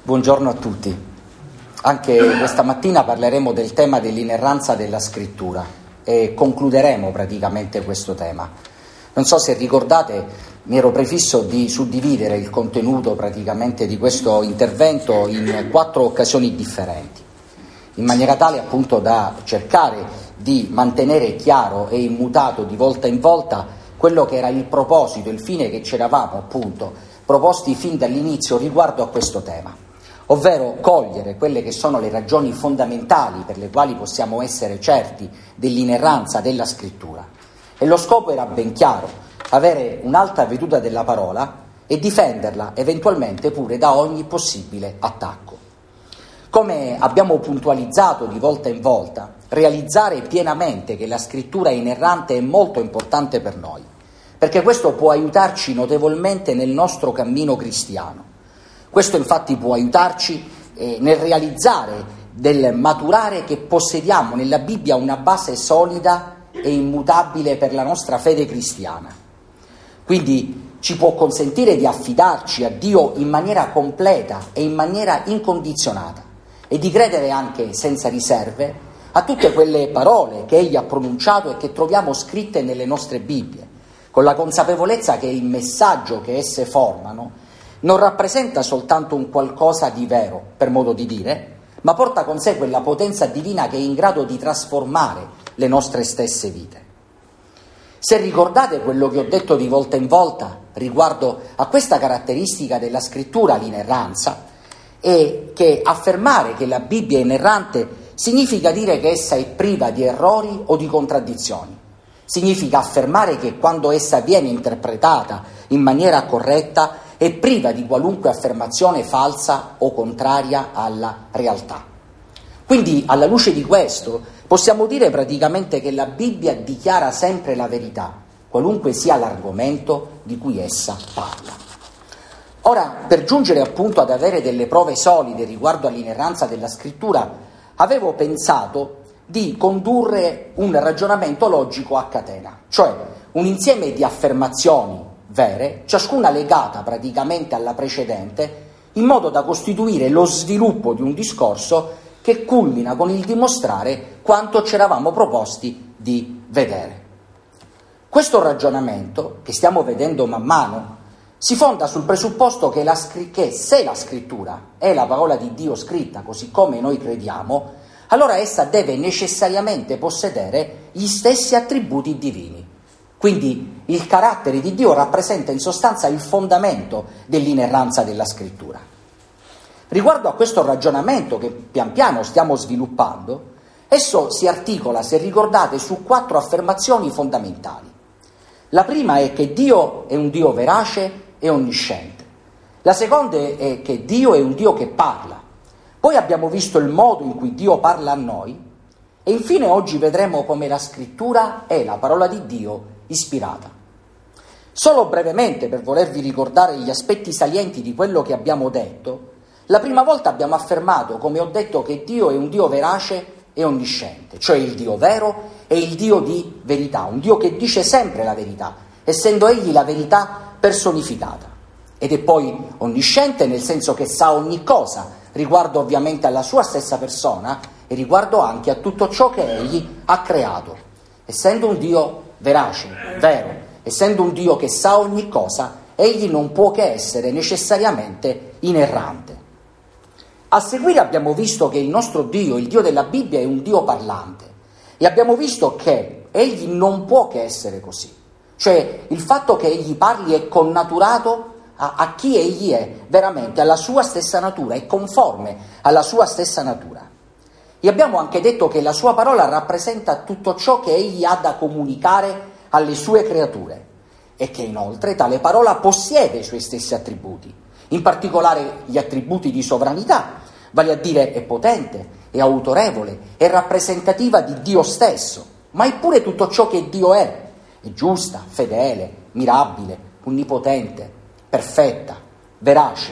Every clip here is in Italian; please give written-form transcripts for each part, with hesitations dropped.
Buongiorno a tutti. Anche questa mattina parleremo del tema dell'inerranza della scrittura e concluderemo praticamente questo tema. Non so se ricordate, mi ero prefisso di suddividere il contenuto praticamente di questo intervento in 4 occasioni differenti, in maniera tale appunto da cercare di mantenere chiaro e immutato di volta in volta quello che era il proposito, il fine che ci eravamo appunto proposti fin dall'inizio riguardo a questo tema, ovvero cogliere quelle che sono le ragioni fondamentali per le quali possiamo essere certi dell'inerranza della scrittura. E lo scopo era ben chiaro: avere un'alta veduta della parola e difenderla eventualmente pure da ogni possibile attacco. Come abbiamo puntualizzato di volta in volta, realizzare pienamente che la scrittura è inerrante è molto importante per noi, perché questo può aiutarci notevolmente nel nostro cammino cristiano. Questo infatti può aiutarci nel realizzare, nel maturare che possediamo nella Bibbia una base solida e immutabile per la nostra fede cristiana. Quindi ci può consentire di affidarci a Dio in maniera completa e in maniera incondizionata e di credere anche senza riserve a tutte quelle parole che Egli ha pronunciato e che troviamo scritte nelle nostre Bibbie, con la consapevolezza che il messaggio che esse formano non rappresenta soltanto un qualcosa di vero, per modo di dire, ma porta con sé quella potenza divina che è in grado di trasformare le nostre stesse vite. Se ricordate quello che ho detto di volta in volta riguardo a questa caratteristica della scrittura, l'inerranza, è che affermare che la Bibbia è inerrante significa dire che essa è priva di errori o di contraddizioni. Significa affermare che quando essa viene interpretata in maniera corretta è priva di qualunque affermazione falsa o contraria alla realtà. Quindi, alla luce di questo, possiamo dire praticamente che la Bibbia dichiara sempre la verità, qualunque sia l'argomento di cui essa parla. Ora, per giungere appunto ad avere delle prove solide riguardo all'inerranza della scrittura, avevo pensato di condurre un ragionamento logico a catena, cioè un insieme di affermazioni vere, ciascuna legata praticamente alla precedente, in modo da costituire lo sviluppo di un discorso che culmina con il dimostrare quanto ci eravamo proposti di vedere. Questo ragionamento, che stiamo vedendo man mano, si fonda sul presupposto che se la scrittura è la parola di Dio scritta così come noi crediamo, allora essa deve necessariamente possedere gli stessi attributi divini. Quindi il carattere di Dio rappresenta in sostanza il fondamento dell'inerranza della scrittura. Riguardo a questo ragionamento che pian piano stiamo sviluppando, esso si articola, se ricordate, su 4 affermazioni fondamentali. La prima è che Dio è un Dio verace e onnisciente. La seconda è che Dio è un Dio che parla. Poi abbiamo visto il modo in cui Dio parla a noi e infine oggi vedremo come la scrittura è la parola di Dio ispirata. Solo brevemente, per volervi ricordare gli aspetti salienti di quello che abbiamo detto, la prima volta abbiamo affermato, come ho detto, che Dio è un Dio verace e onnisciente, cioè il Dio vero e il Dio di verità, un Dio che dice sempre la verità, essendo Egli la verità personificata. Ed è poi onnisciente nel senso che sa ogni cosa, riguardo ovviamente alla sua stessa persona e riguardo anche a tutto ciò che Egli ha creato. Essendo un Dio verace, vero, essendo un Dio che sa ogni cosa, Egli non può che essere necessariamente inerrante. A seguire abbiamo visto che il nostro Dio, il Dio della Bibbia, è un Dio parlante e abbiamo visto che Egli non può che essere così. Cioè il fatto che Egli parli è connaturato a chi Egli è veramente, alla sua stessa natura, è conforme alla sua stessa natura. E abbiamo anche detto che la sua parola rappresenta tutto ciò che Egli ha da comunicare alle sue creature e che inoltre tale parola possiede i suoi stessi attributi, in particolare gli attributi di sovranità, vale a dire è potente, è autorevole, è rappresentativa di Dio stesso, ma è pure tutto ciò che Dio è giusta, fedele, mirabile, onnipotente, perfetta, verace.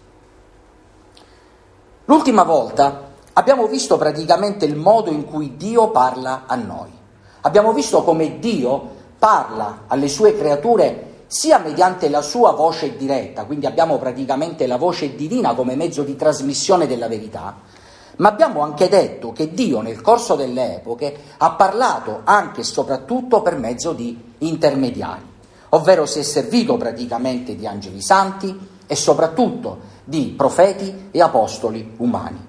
L'ultima volta abbiamo visto praticamente il modo in cui Dio parla a noi. Abbiamo visto come Dio parla alle sue creature sia mediante la sua voce diretta, quindi abbiamo praticamente la voce divina come mezzo di trasmissione della verità, ma abbiamo anche detto che Dio nel corso delle epoche ha parlato anche e soprattutto per mezzo di intermediari, ovvero si è servito praticamente di angeli santi e soprattutto di profeti e apostoli umani.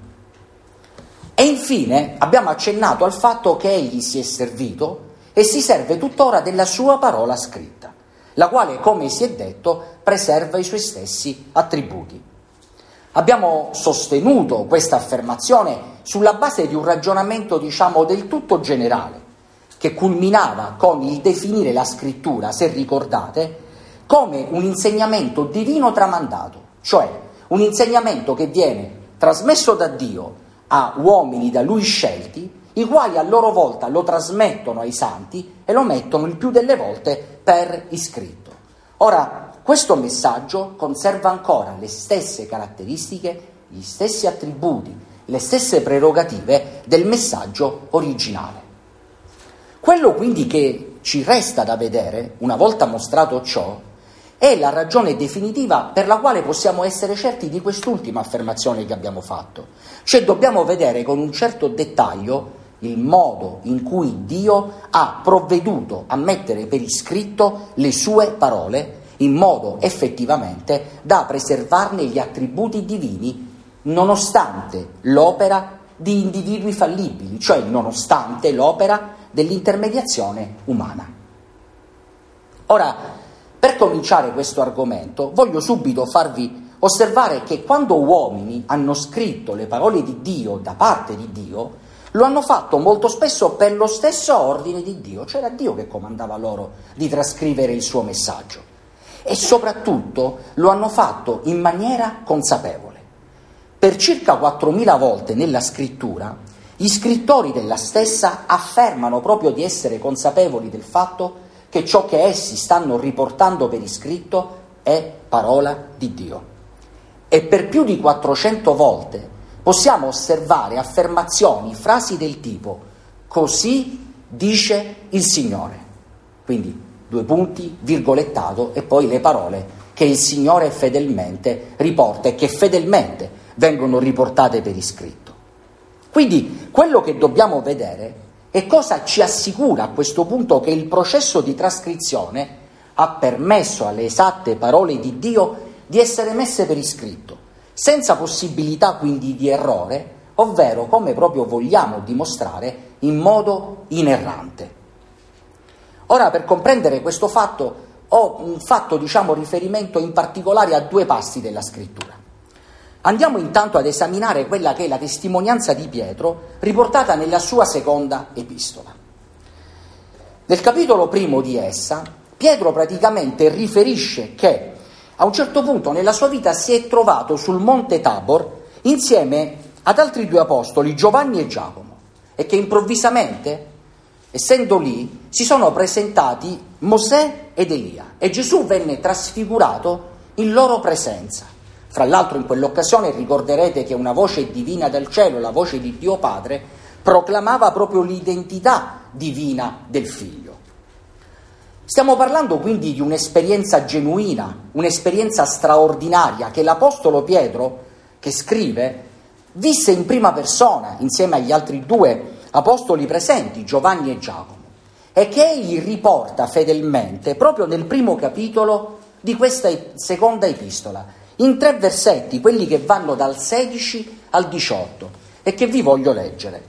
E infine abbiamo accennato al fatto che egli si è servito e si serve tuttora della sua parola scritta, la quale, come si è detto, preserva i suoi stessi attributi. Abbiamo sostenuto questa affermazione sulla base di un ragionamento, del tutto generale, che culminava con il definire la scrittura, se ricordate, come un insegnamento divino tramandato, cioè un insegnamento che viene trasmesso da Dio a uomini da lui scelti, i quali a loro volta lo trasmettono ai santi e lo mettono il più delle volte per iscritto. Ora, questo messaggio conserva ancora le stesse caratteristiche, gli stessi attributi, le stesse prerogative del messaggio originale. Quello quindi che ci resta da vedere, una volta mostrato ciò, è la ragione definitiva per la quale possiamo essere certi di quest'ultima affermazione che abbiamo fatto. Cioè dobbiamo vedere con un certo dettaglio il modo in cui Dio ha provveduto a mettere per iscritto le sue parole in modo effettivamente da preservarne gli attributi divini nonostante l'opera di individui fallibili, cioè nonostante l'opera dell'intermediazione umana. Ora, per cominciare questo argomento, voglio subito farvi osservare che quando uomini hanno scritto le parole di Dio da parte di Dio, lo hanno fatto molto spesso per lo stesso ordine di Dio, cioè era Dio che comandava loro di trascrivere il suo messaggio. E soprattutto lo hanno fatto in maniera consapevole. Per circa 4.000 volte nella scrittura, gli scrittori della stessa affermano proprio di essere consapevoli del fatto che ciò che essi stanno riportando per iscritto è parola di Dio. E per più di 400 volte possiamo osservare affermazioni, frasi del tipo «così dice il Signore». Quindi 2 punti, virgolettato, e poi le parole che il Signore fedelmente riporta e che fedelmente vengono riportate per iscritto. Quindi quello che dobbiamo vedere e cosa ci assicura a questo punto che il processo di trascrizione ha permesso alle esatte parole di Dio di essere messe per iscritto, senza possibilità quindi di errore, ovvero come proprio vogliamo dimostrare in modo inerrante. Ora, per comprendere questo fatto, ho fatto riferimento in particolare a 2 passi della scrittura. Andiamo intanto ad esaminare quella che è la testimonianza di Pietro riportata nella sua seconda epistola. Nel capitolo 1 di essa, Pietro praticamente riferisce che a un certo punto nella sua vita si è trovato sul monte Tabor insieme ad altri 2 apostoli, Giovanni e Giacomo, e che improvvisamente, essendo lì, si sono presentati Mosè ed Elia e Gesù venne trasfigurato in loro presenza. Fra l'altro in quell'occasione ricorderete che una voce divina dal cielo, la voce di Dio Padre, proclamava proprio l'identità divina del Figlio. Stiamo parlando quindi di un'esperienza genuina, un'esperienza straordinaria che l'Apostolo Pietro, che scrive, visse in prima persona insieme agli altri 2 apostoli presenti, Giovanni e Giacomo, e che egli riporta fedelmente proprio nel primo capitolo di questa seconda epistola, in 3 versetti, quelli che vanno dal 16 al 18, e che vi voglio leggere.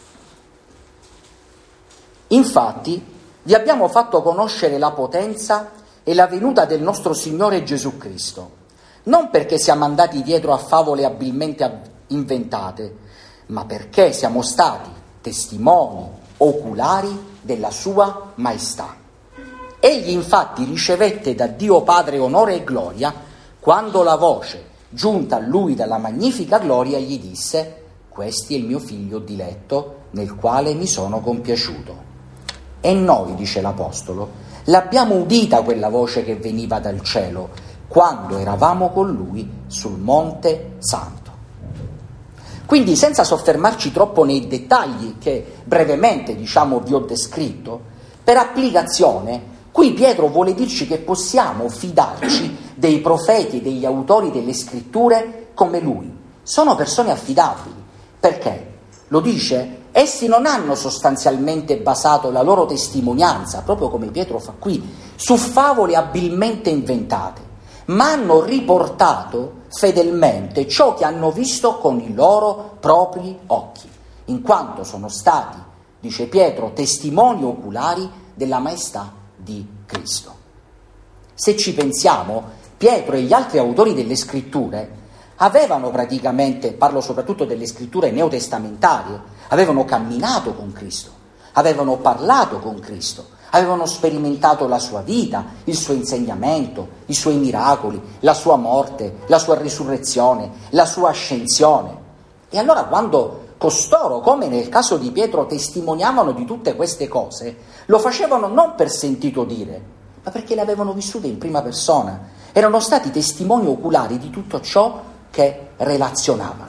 Infatti, vi abbiamo fatto conoscere la potenza e la venuta del nostro Signore Gesù Cristo, non perché siamo andati dietro a favole abilmente inventate, ma perché siamo stati testimoni oculari della sua maestà. Egli infatti ricevette da Dio Padre onore e gloria quando la voce, giunta a lui dalla magnifica gloria, gli disse: «Questi è il mio figlio diletto, nel quale mi sono compiaciuto». E noi, dice l'Apostolo, l'abbiamo udita quella voce che veniva dal cielo, quando eravamo con lui sul Monte Santo. Quindi, senza soffermarci troppo nei dettagli che brevemente, vi ho descritto, per applicazione Qui Pietro vuole dirci che possiamo fidarci dei profeti e degli autori delle scritture come lui. Sono persone affidabili. Perché? Lo dice? Essi non hanno sostanzialmente basato la loro testimonianza, proprio come Pietro fa qui, su favole abilmente inventate, ma hanno riportato fedelmente ciò che hanno visto con i loro propri occhi, in quanto sono stati, dice Pietro, testimoni oculari della maestà di Cristo. Se ci pensiamo, Pietro e gli altri autori delle scritture avevano praticamente, parlo soprattutto delle scritture neotestamentarie, avevano camminato con Cristo, avevano parlato con Cristo, avevano sperimentato la sua vita, il suo insegnamento, i suoi miracoli, la sua morte, la sua risurrezione, la sua ascensione. E allora quando costoro, come nel caso di Pietro, testimoniavano di tutte queste cose, lo facevano non per sentito dire, ma perché le avevano vissute in prima persona. Erano stati testimoni oculari di tutto ciò che relazionavano.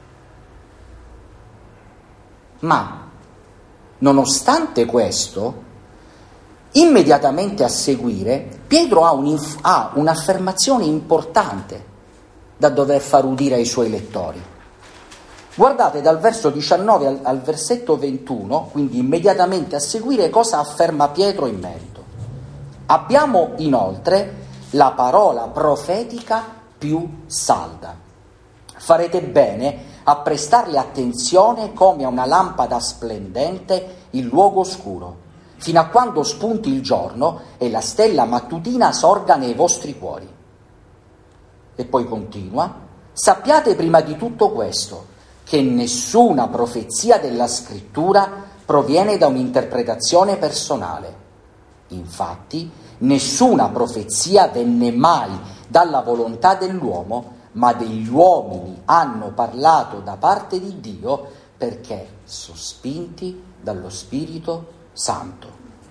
Ma, nonostante questo, immediatamente a seguire, Pietro ha un'affermazione importante da dover far udire ai suoi lettori. Guardate dal verso 19 al versetto 21, quindi immediatamente a seguire, cosa afferma Pietro in merito. Abbiamo inoltre la parola profetica più salda. Farete bene a prestarle attenzione come a una lampada splendente in luogo oscuro, fino a quando spunti il giorno e la stella mattutina sorga nei vostri cuori. E poi continua: sappiate prima di tutto questo, che nessuna profezia della Scrittura proviene da un'interpretazione personale. Infatti, nessuna profezia venne mai dalla volontà dell'uomo, ma degli uomini hanno parlato da parte di Dio perché sospinti dallo Spirito Santo.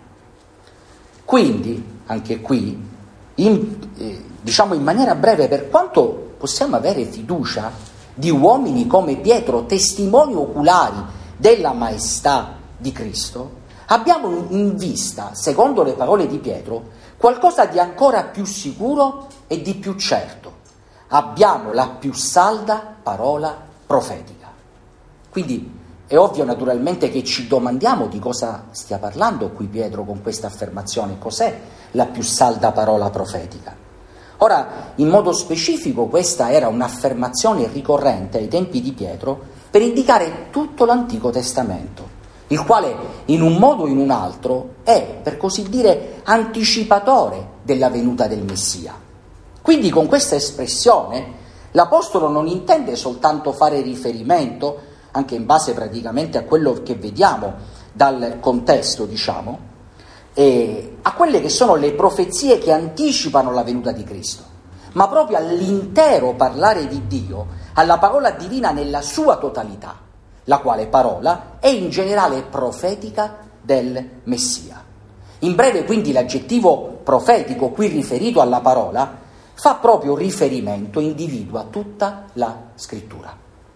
Quindi, anche qui, diciamo in maniera breve, per quanto possiamo avere fiducia di uomini come Pietro, testimoni oculari della maestà di Cristo, abbiamo in vista, secondo le parole di Pietro, qualcosa di ancora più sicuro e di più certo. Abbiamo la più salda parola profetica. Quindi è ovvio naturalmente che ci domandiamo di cosa stia parlando qui Pietro con questa affermazione, cos'è la più salda parola profetica. Ora, in modo specifico, questa era un'affermazione ricorrente ai tempi di Pietro per indicare tutto l'Antico Testamento, il quale in un modo o in un altro è, per così dire, anticipatore della venuta del Messia. Quindi con questa espressione l'Apostolo non intende soltanto fare riferimento, anche in base praticamente a quello che vediamo dal contesto, diciamo, a quelle che sono le profezie che anticipano la venuta di Cristo, ma proprio all'intero parlare di Dio, alla parola divina nella sua totalità, la quale parola è in generale profetica del Messia. In breve, quindi, l'aggettivo profetico qui riferito alla parola fa proprio riferimento, individua tutta la Scrittura.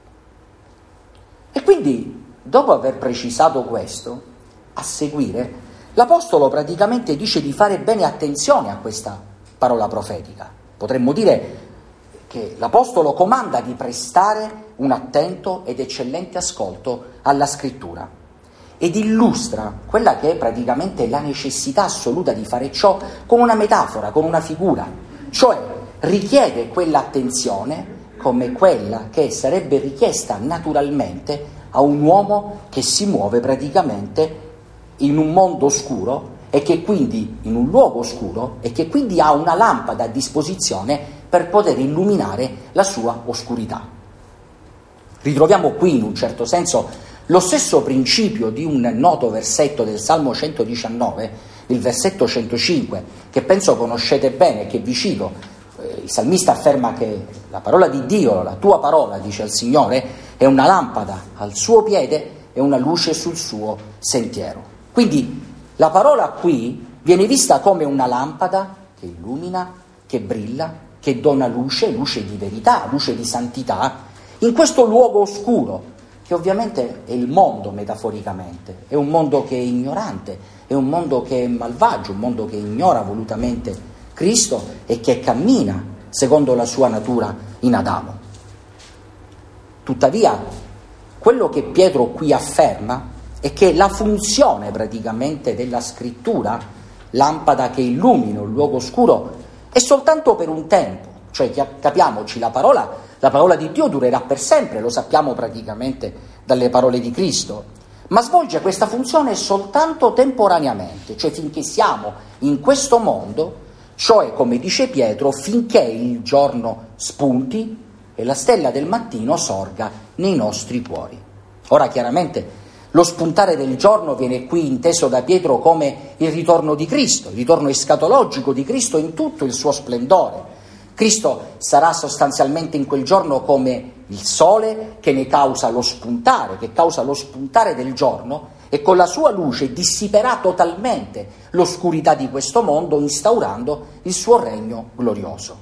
E quindi, dopo aver precisato questo, a seguire, l'Apostolo praticamente dice di fare bene attenzione a questa parola profetica. Potremmo dire che l'Apostolo comanda di prestare un attento ed eccellente ascolto alla Scrittura ed illustra quella che è praticamente la necessità assoluta di fare ciò con una metafora, con una figura, cioè richiede quell'attenzione come quella che sarebbe richiesta naturalmente a un uomo che si muove praticamente in un mondo oscuro e che quindi in un luogo oscuro e che quindi ha una lampada a disposizione per poter illuminare la sua oscurità. Ritroviamo qui in un certo senso lo stesso principio di un noto versetto del Salmo 119, il versetto 105, che penso conoscete bene, che vi cito. Il salmista afferma che la parola di Dio, la tua parola, dice il Signore, è una lampada al suo piede e una luce sul suo sentiero. Quindi la parola qui viene vista come una lampada che illumina, che brilla, che dona luce, luce di verità, luce di santità, in questo luogo oscuro, che ovviamente è il mondo metaforicamente, è un mondo che è ignorante, è un mondo che è malvagio, un mondo che ignora volutamente Cristo e che cammina secondo la sua natura in Adamo. Tuttavia, quello che Pietro qui afferma è che la funzione praticamente della scrittura, lampada che illumina il luogo oscuro, è soltanto per un tempo, cioè capiamoci, la parola di Dio durerà per sempre, lo sappiamo praticamente dalle parole di Cristo, ma svolge questa funzione soltanto temporaneamente, cioè finché siamo in questo mondo, cioè, come dice Pietro, finché il giorno spunti e la stella del mattino sorga nei nostri cuori. Ora, chiaramente, lo spuntare del giorno viene qui inteso da Pietro come il ritorno di Cristo, il ritorno escatologico di Cristo in tutto il suo splendore. Cristo sarà sostanzialmente in quel giorno come il sole che ne causa lo spuntare, che causa lo spuntare del giorno, e con la sua luce dissiperà totalmente l'oscurità di questo mondo, instaurando il suo regno glorioso.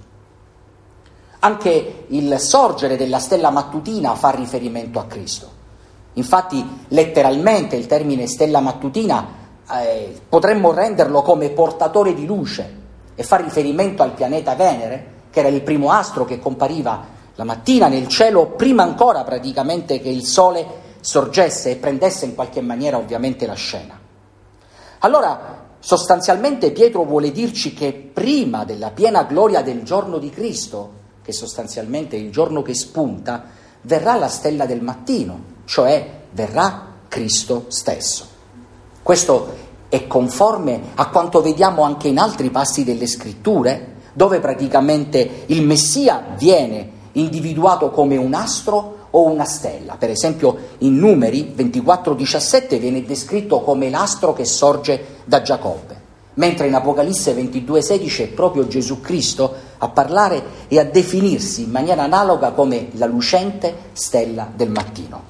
Anche il sorgere della stella mattutina fa riferimento a Cristo. Infatti, letteralmente, il termine stella mattutina potremmo renderlo come portatore di luce e fa riferimento al pianeta Venere, che era il primo astro che compariva la mattina nel cielo, prima ancora praticamente che il sole sorgesse e prendesse in qualche maniera ovviamente la scena. Allora, sostanzialmente Pietro vuole dirci che prima della piena gloria del giorno di Cristo, che sostanzialmente è il giorno che spunta, verrà la stella del mattino, cioè verrà Cristo stesso. Questo è conforme a quanto vediamo anche in altri passi delle Scritture, dove praticamente il Messia viene individuato come un astro o una stella. Per esempio in Numeri 24:17 viene descritto come l'astro che sorge da Giacobbe, mentre in Apocalisse 22:16 è proprio Gesù Cristo a parlare e a definirsi in maniera analoga come la lucente stella del mattino.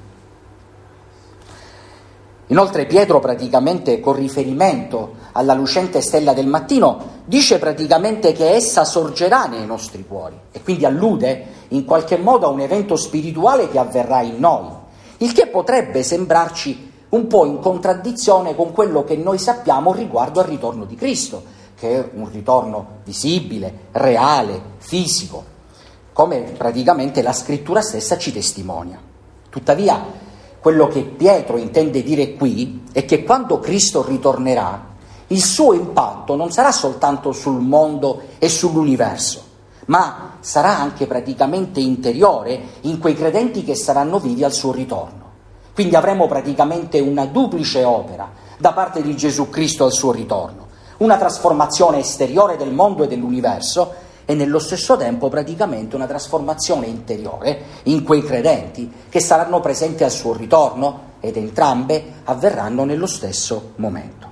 Inoltre Pietro praticamente, con riferimento alla lucente stella del mattino, dice praticamente che essa sorgerà nei nostri cuori e quindi allude in qualche modo a un evento spirituale che avverrà in noi, il che potrebbe sembrarci un po' in contraddizione con quello che noi sappiamo riguardo al ritorno di Cristo, che è un ritorno visibile, reale, fisico, come praticamente la Scrittura stessa ci testimonia. Tuttavia, quello che Pietro intende dire qui è che quando Cristo ritornerà, il suo impatto non sarà soltanto sul mondo e sull'universo, ma sarà anche praticamente interiore in quei credenti che saranno vivi al suo ritorno. Quindi avremo praticamente una duplice opera da parte di Gesù Cristo al suo ritorno, una trasformazione esteriore del mondo e dell'universo e nello stesso tempo praticamente una trasformazione interiore in quei credenti che saranno presenti al suo ritorno, ed entrambe avverranno nello stesso momento.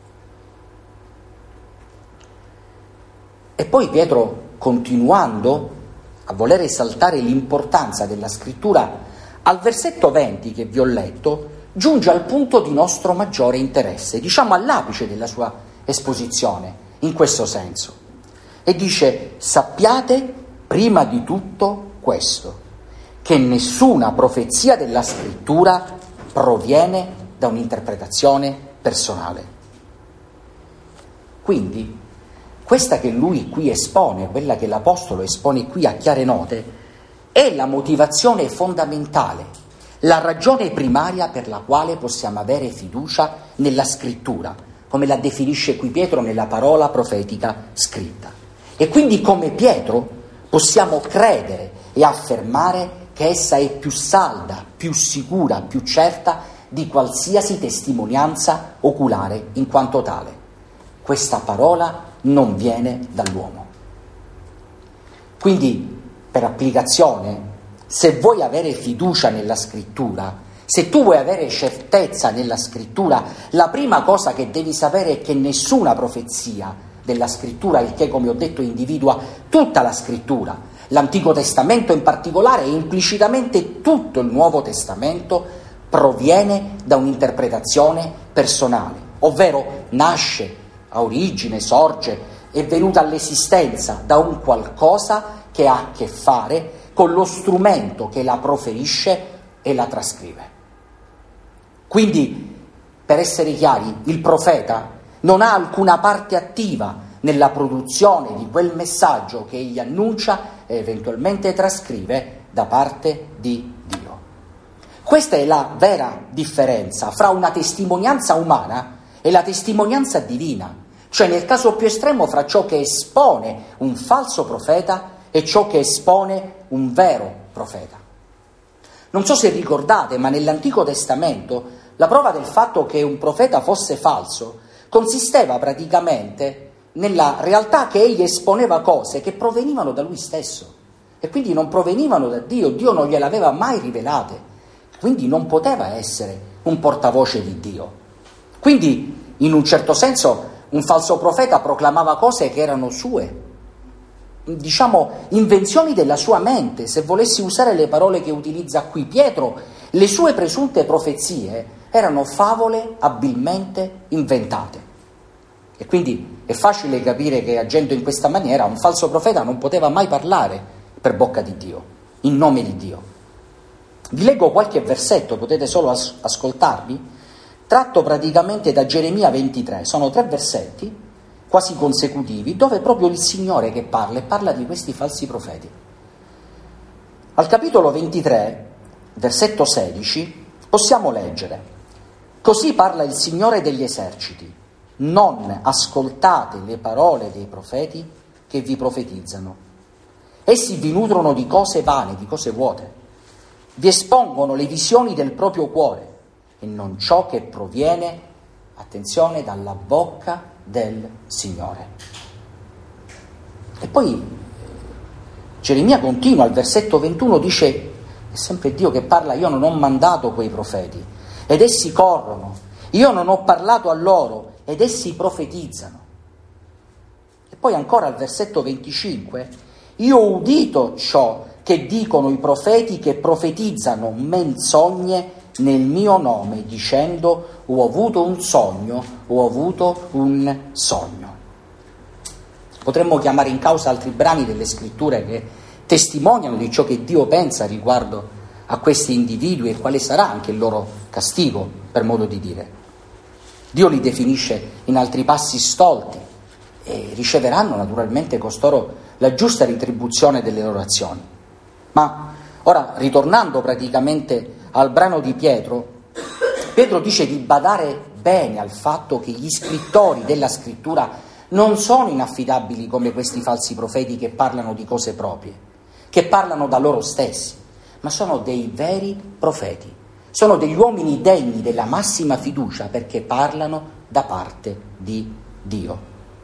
E poi Pietro, continuando a voler esaltare l'importanza della Scrittura, al versetto 20 che vi ho letto, giunge al punto di nostro maggiore interesse, diciamo all'apice della sua esposizione, in questo senso. E dice: sappiate prima di tutto questo, che nessuna profezia della Scrittura proviene da un'interpretazione personale. Quindi, questa che lui qui espone, quella che l'Apostolo espone qui a chiare note, è la motivazione fondamentale, la ragione primaria per la quale possiamo avere fiducia nella Scrittura, come la definisce qui Pietro nella parola profetica scritta. E quindi come Pietro possiamo credere e affermare che essa è più salda, più sicura, più certa di qualsiasi testimonianza oculare in quanto tale. Questa parola non viene dall'uomo. Quindi, per applicazione, se vuoi avere fiducia nella Scrittura, se tu vuoi avere certezza nella Scrittura, la prima cosa che devi sapere è che nessuna profezia della Scrittura, il che, come ho detto, individua tutta la Scrittura, l'Antico Testamento in particolare e implicitamente tutto il Nuovo Testamento, proviene da un'interpretazione personale, ovvero nasce, ha origine, sorge, è venuta all'esistenza da un qualcosa che ha a che fare con lo strumento che la proferisce e la trascrive. Quindi, per essere chiari, il profeta non ha alcuna parte attiva nella produzione di quel messaggio che egli annuncia e eventualmente trascrive da parte di Dio. Questa è la vera differenza fra una testimonianza umana e la testimonianza divina, cioè nel caso più estremo fra ciò che espone un falso profeta e ciò che espone un vero profeta. Non so se ricordate, ma nell'Antico Testamento la prova del fatto che un profeta fosse falso consisteva praticamente nella realtà che egli esponeva cose che provenivano da lui stesso e quindi non provenivano da Dio, Dio non gliele aveva mai rivelate, quindi non poteva essere un portavoce di Dio. Quindi, in un certo senso, un falso profeta proclamava cose che erano sue, invenzioni della sua mente. Se volessi usare le parole che utilizza qui Pietro, le sue presunte profezie erano favole abilmente inventate. E quindi è facile capire che agendo in questa maniera un falso profeta non poteva mai parlare per bocca di Dio, in nome di Dio. Vi leggo qualche versetto, potete solo ascoltarvi, tratto praticamente da Geremia 23, sono 3 versetti quasi consecutivi, dove è proprio il Signore che parla e parla di questi falsi profeti. Al capitolo 23, versetto 16, possiamo leggere: «Così parla il Signore degli eserciti, non ascoltate le parole dei profeti che vi profetizzano. Essi vi nutrono di cose vane, di cose vuote, vi espongono le visioni del proprio cuore e non ciò che proviene, attenzione, dalla bocca del Signore». E poi Geremia continua, al versetto 21 dice, è sempre Dio che parla: «Io non ho mandato quei profeti ed essi corrono, io non ho parlato a loro ed essi profetizzano». E poi ancora al versetto 25: «Io ho udito ciò che dicono i profeti che profetizzano menzogne nel mio nome, dicendo: ho avuto un sogno, ho avuto un sogno». Potremmo chiamare in causa altri brani delle scritture che testimoniano di ciò che Dio pensa riguardo a questi individui e quale sarà anche il loro castigo, per modo di dire. Dio li definisce in altri passi stolti e riceveranno naturalmente costoro la giusta retribuzione delle loro azioni. Ma ora, ritornando praticamente al brano di Pietro dice di badare bene al fatto che gli scrittori della scrittura non sono inaffidabili come questi falsi profeti che parlano di cose proprie, che parlano da loro stessi, ma sono dei veri profeti, sono degli uomini degni della massima fiducia perché parlano da parte di Dio.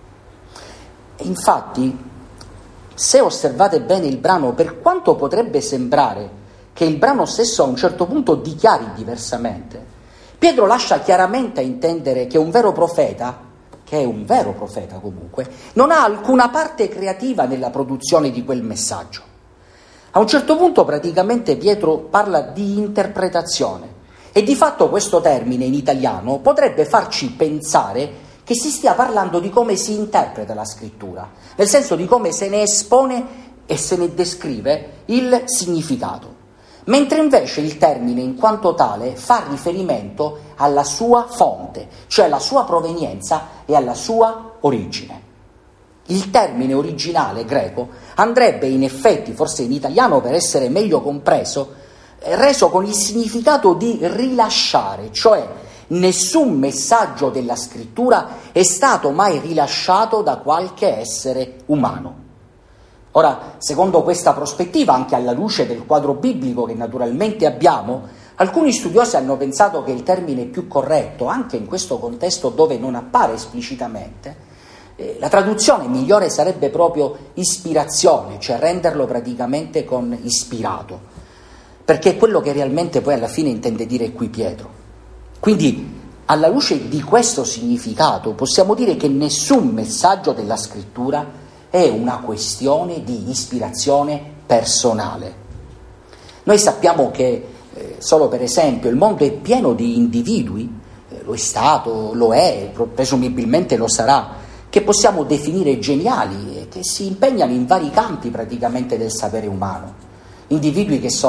E infatti, se osservate bene il brano, per quanto potrebbe sembrare che il brano stesso a un certo punto dichiari diversamente, Pietro lascia chiaramente a intendere che un vero profeta, che è un vero profeta comunque, non ha alcuna parte creativa nella produzione di quel messaggio. A un certo punto praticamente Pietro parla di interpretazione e di fatto questo termine in italiano potrebbe farci pensare che si stia parlando di come si interpreta la scrittura, nel senso di come se ne espone e se ne descrive il significato, mentre invece il termine in quanto tale fa riferimento alla sua fonte, cioè alla sua provenienza e alla sua origine. Il termine originale greco andrebbe in effetti, forse in italiano per essere meglio compreso, reso con il significato di rilasciare, cioè nessun messaggio della scrittura è stato mai rilasciato da qualche essere umano. Ora, secondo questa prospettiva, anche alla luce del quadro biblico che naturalmente abbiamo, alcuni studiosi hanno pensato che il termine più corretto, anche in questo contesto dove non appare esplicitamente, la traduzione migliore sarebbe proprio ispirazione, cioè renderlo praticamente con ispirato, perché è quello che realmente poi alla fine intende dire qui Pietro. Quindi, alla luce di questo significato, possiamo dire che nessun messaggio della scrittura è una questione di ispirazione personale. Noi sappiamo che, solo per esempio, il mondo è pieno di individui, lo è stato, lo è, presumibilmente lo sarà, che possiamo definire geniali e che si impegnano in vari campi praticamente del sapere umano. Individui che sono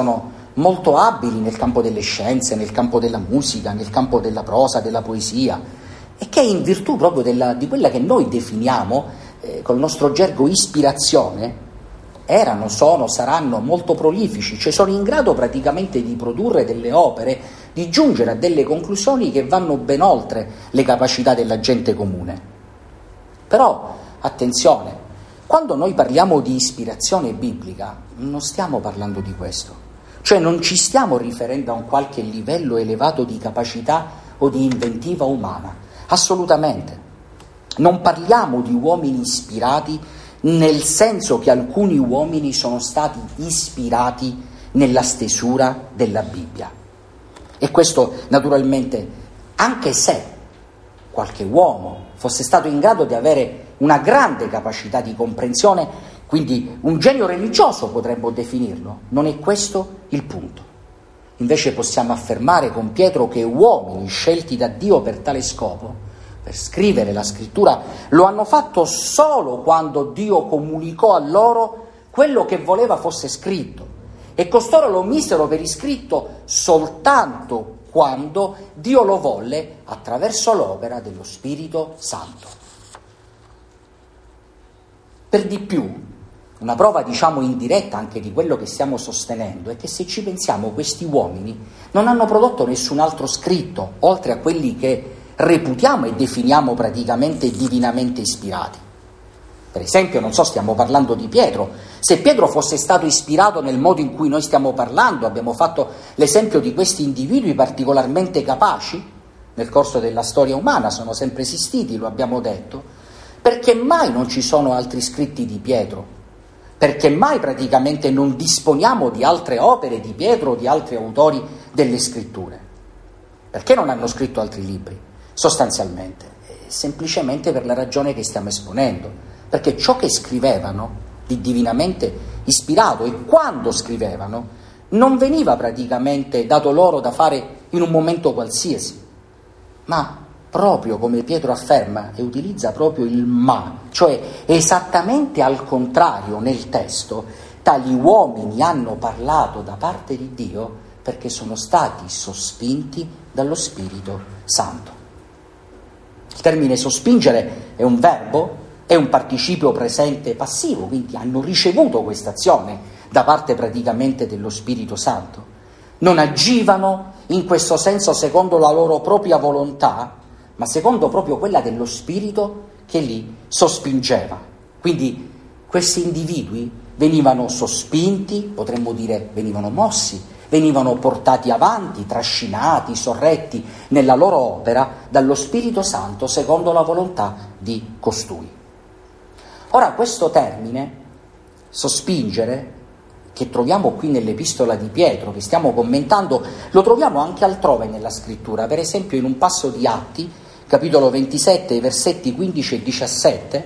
molto abili nel campo delle scienze, nel campo della musica, nel campo della prosa, della poesia, e che in virtù proprio di quella che noi definiamo col nostro gergo ispirazione, erano, sono, saranno molto prolifici, cioè sono in grado praticamente di produrre delle opere, di giungere a delle conclusioni che vanno ben oltre le capacità della gente comune. Però, attenzione, quando noi parliamo di ispirazione biblica, non stiamo parlando di questo, cioè non ci stiamo riferendo a un qualche livello elevato di capacità o di inventiva umana, assolutamente. Non parliamo di uomini ispirati nel senso che alcuni uomini sono stati ispirati nella stesura della Bibbia. E questo naturalmente, anche se qualche uomo fosse stato in grado di avere una grande capacità di comprensione, quindi un genio religioso potremmo definirlo, non è questo il punto. Invece possiamo affermare con Pietro che uomini scelti da Dio per tale scopo, per scrivere la scrittura, lo hanno fatto solo quando Dio comunicò a loro quello che voleva fosse scritto, e costoro lo misero per iscritto soltanto quando Dio lo volle attraverso l'opera dello Spirito Santo. Per di più, una prova indiretta anche di quello che stiamo sostenendo è che, se ci pensiamo, questi uomini non hanno prodotto nessun altro scritto oltre a quelli che reputiamo e definiamo praticamente divinamente ispirati. Per esempio, non so, stiamo parlando di Pietro. Se Pietro fosse stato ispirato nel modo in cui noi stiamo parlando, abbiamo fatto l'esempio di questi individui particolarmente capaci nel corso della storia umana, sono sempre esistiti, lo abbiamo detto, perché mai non ci sono altri scritti di Pietro? Perché mai praticamente non disponiamo di altre opere di Pietro o di altri autori delle scritture? Perché non hanno scritto altri libri? Sostanzialmente, semplicemente per la ragione che stiamo esponendo, perché ciò che scrivevano di divinamente ispirato, e quando scrivevano, non veniva praticamente dato loro da fare in un momento qualsiasi, ma proprio come Pietro afferma e utilizza proprio il ma, cioè esattamente al contrario nel testo, tali uomini hanno parlato da parte di Dio perché sono stati sospinti dallo Spirito Santo. Il termine sospingere è un verbo, è un participio presente passivo, quindi hanno ricevuto questa azione da parte praticamente dello Spirito Santo. Non agivano in questo senso secondo la loro propria volontà, ma secondo proprio quella dello Spirito che li sospingeva. Quindi questi individui venivano sospinti, potremmo dire venivano mossi, venivano portati avanti, trascinati, sorretti nella loro opera dallo Spirito Santo secondo la volontà di costui. Ora, questo termine, sospingere, che troviamo qui nell'epistola di Pietro, che stiamo commentando, lo troviamo anche altrove nella Scrittura, per esempio in un passo di Atti, capitolo 27, versetti 15 e 17,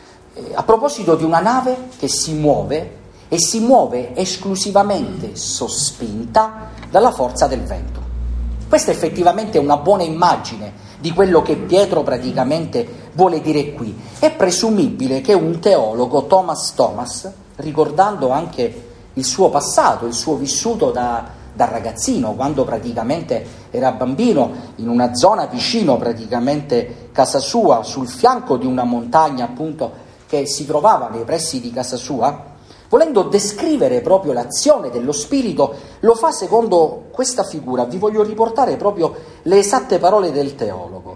a proposito di una nave che si muove, e si muove esclusivamente sospinta dalla forza del vento. Questa effettivamente è una buona immagine di quello che Pietro praticamente vuole dire qui. È presumibile che un teologo, Thomas, ricordando anche il suo passato, il suo vissuto da ragazzino, quando praticamente era bambino, in una zona vicino praticamente casa sua, sul fianco di una montagna appunto che si trovava nei pressi di casa sua, volendo descrivere proprio l'azione dello Spirito, lo fa secondo questa figura. Vi voglio riportare proprio le esatte parole del teologo.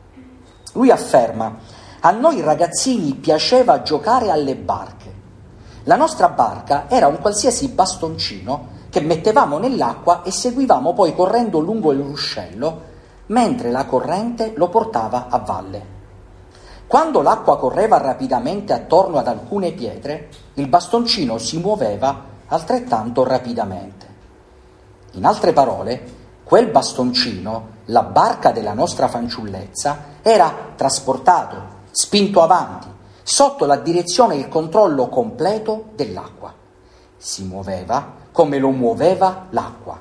Lui afferma: a noi ragazzini piaceva giocare alle barche. La nostra barca era un qualsiasi bastoncino che mettevamo nell'acqua e seguivamo poi correndo lungo il ruscello, mentre la corrente lo portava a valle. Quando l'acqua correva rapidamente attorno ad alcune pietre, il bastoncino si muoveva altrettanto rapidamente. In altre parole, quel bastoncino, la barca della nostra fanciullezza, era trasportato, spinto avanti, sotto la direzione e il controllo completo dell'acqua. Si muoveva come lo muoveva l'acqua.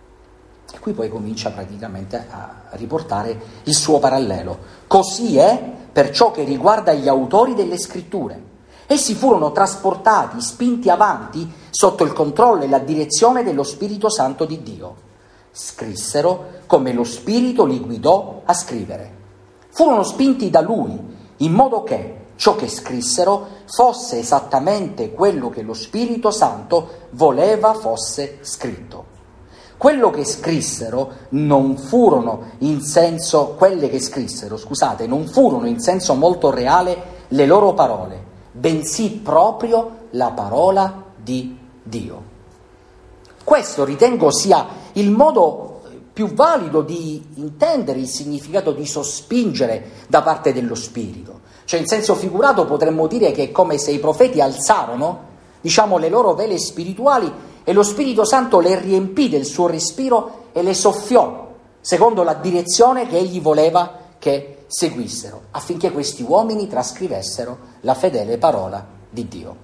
E qui poi comincia praticamente a riportare il suo parallelo. Così è per ciò che riguarda gli autori delle scritture. Essi furono trasportati, spinti avanti sotto il controllo e la direzione dello Spirito Santo di Dio. Scrissero come lo Spirito li guidò a scrivere. Furono spinti da Lui, in modo che ciò che scrissero fosse esattamente quello che lo Spirito Santo voleva fosse scritto. Quello che scrissero non furono in senso, quelle che scrissero, scusate, non furono in senso molto reale le loro parole, bensì proprio la parola di Dio. Questo ritengo sia il modo più valido di intendere il significato di sospingere da parte dello Spirito. Cioè, in senso figurato potremmo dire che è come se i profeti alzarono, le loro vele spirituali e lo Spirito Santo le riempì del suo respiro e le soffiò, secondo la direzione che egli voleva che seguissero, affinché questi uomini trascrivessero la fedele parola di Dio.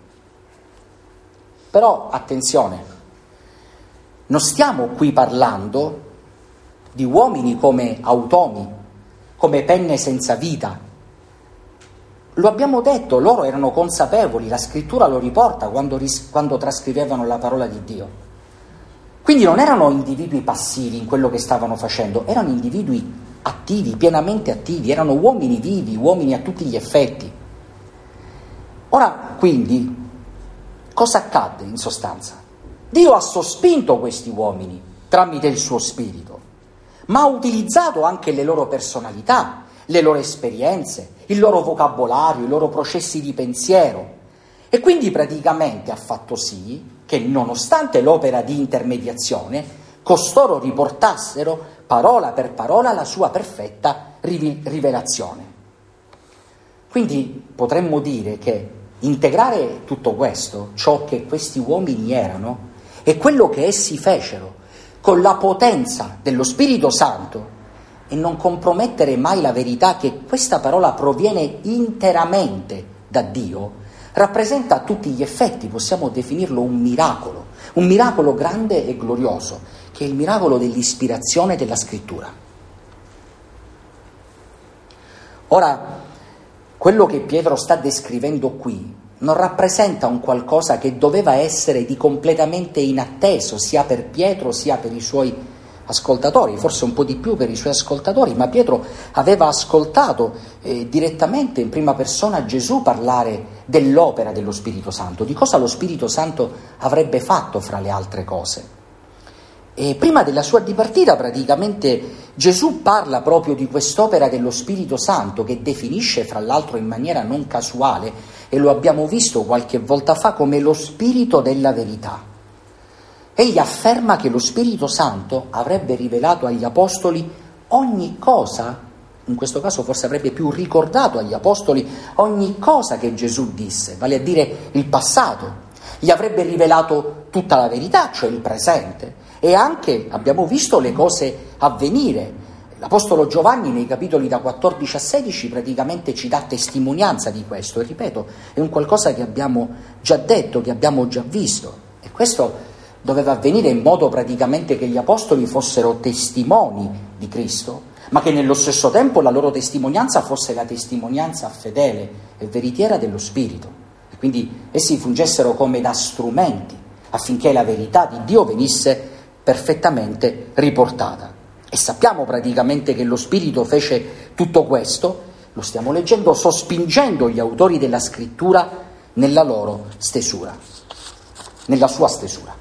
Però, attenzione, non stiamo qui parlando di uomini come automi, come penne senza vita. Lo abbiamo detto, loro erano consapevoli, la scrittura lo riporta quando trascrivevano la parola di Dio. Quindi non erano individui passivi in quello che stavano facendo, erano individui attivi, pienamente attivi, erano uomini vivi, uomini a tutti gli effetti. Ora, quindi, cosa accadde in sostanza? Dio ha sospinto questi uomini tramite il suo spirito, ma ha utilizzato anche le loro personalità, le loro esperienze, il loro vocabolario, i loro processi di pensiero. E quindi praticamente ha fatto sì che, nonostante l'opera di intermediazione, costoro riportassero parola per parola la sua perfetta rivelazione. Quindi potremmo dire che integrare tutto questo, ciò che questi uomini erano, e quello che essi fecero, con la potenza dello Spirito Santo, e non compromettere mai la verità che questa parola proviene interamente da Dio, rappresenta a tutti gli effetti, possiamo definirlo un miracolo grande e glorioso, che è il miracolo dell'ispirazione della Scrittura. Ora, quello che Pietro sta descrivendo qui non rappresenta un qualcosa che doveva essere di completamente inatteso, sia per Pietro sia per i suoi ascoltatori, forse un po' di più per i suoi ascoltatori, ma Pietro aveva ascoltato direttamente in prima persona Gesù parlare dell'opera dello Spirito Santo, di cosa lo Spirito Santo avrebbe fatto fra le altre cose. E prima della sua dipartita praticamente Gesù parla proprio di quest'opera dello Spirito Santo, che definisce fra l'altro in maniera non casuale, e lo abbiamo visto qualche volta fa, come lo Spirito della verità. Egli afferma che lo Spirito Santo avrebbe rivelato agli apostoli ogni cosa, in questo caso forse avrebbe più ricordato agli apostoli ogni cosa che Gesù disse, vale a dire il passato. Gli avrebbe rivelato tutta la verità, cioè il presente, e anche, abbiamo visto, le cose a venire. L'Apostolo Giovanni nei capitoli da 14 a 16 praticamente ci dà testimonianza di questo, e ripeto, è un qualcosa che abbiamo già detto, che abbiamo già visto, e questo doveva avvenire in modo praticamente che gli apostoli fossero testimoni di Cristo, ma che nello stesso tempo la loro testimonianza fosse la testimonianza fedele e veritiera dello Spirito, e quindi essi fungessero come da strumenti affinché la verità di Dio venisse perfettamente riportata. E sappiamo praticamente che lo Spirito fece tutto questo, lo stiamo leggendo, sospingendo gli autori della Scrittura nella loro stesura, nella sua stesura.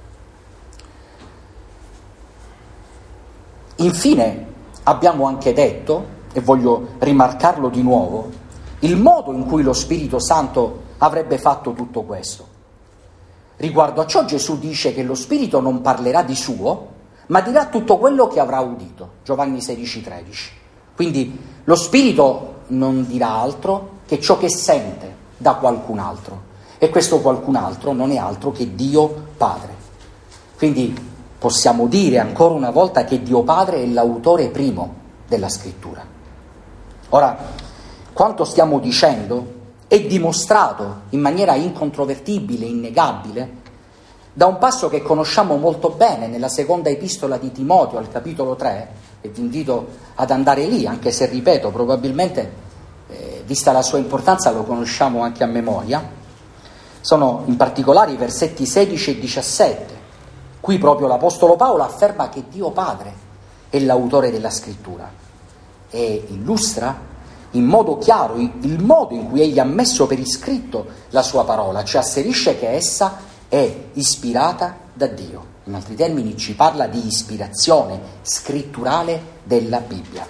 Infine abbiamo anche detto, e voglio rimarcarlo di nuovo, il modo in cui lo Spirito Santo avrebbe fatto tutto questo. Riguardo a ciò Gesù dice che lo Spirito non parlerà di suo, ma dirà tutto quello che avrà udito, Giovanni 16,13. Quindi lo Spirito non dirà altro che ciò che sente da qualcun altro, e questo qualcun altro non è altro che Dio Padre. Quindi possiamo dire ancora una volta che Dio Padre è l'autore primo della Scrittura. Ora, quanto stiamo dicendo è dimostrato in maniera incontrovertibile, innegabile, da un passo che conosciamo molto bene nella seconda epistola di Timoteo, al capitolo 3, e vi invito ad andare lì, anche se, ripeto, probabilmente vista la sua importanza lo conosciamo anche a memoria, sono in particolare i versetti 16 e 17. Qui proprio l'Apostolo Paolo afferma che Dio Padre è l'autore della Scrittura e illustra in modo chiaro il modo in cui egli ha messo per iscritto la sua parola, cioè asserisce che essa è ispirata da Dio. In altri termini ci parla di ispirazione scritturale della Bibbia.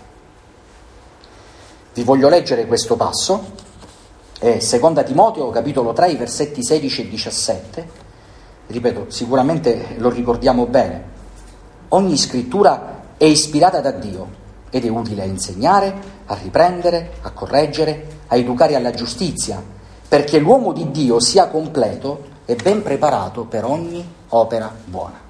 Vi voglio leggere questo passo, è 2 Timoteo capitolo 3, versetti 16 e 17. Ripeto, sicuramente lo ricordiamo bene. Ogni scrittura è ispirata da Dio ed è utile a insegnare, a riprendere, a correggere, a educare alla giustizia, perché l'uomo di Dio sia completo e ben preparato per ogni opera buona.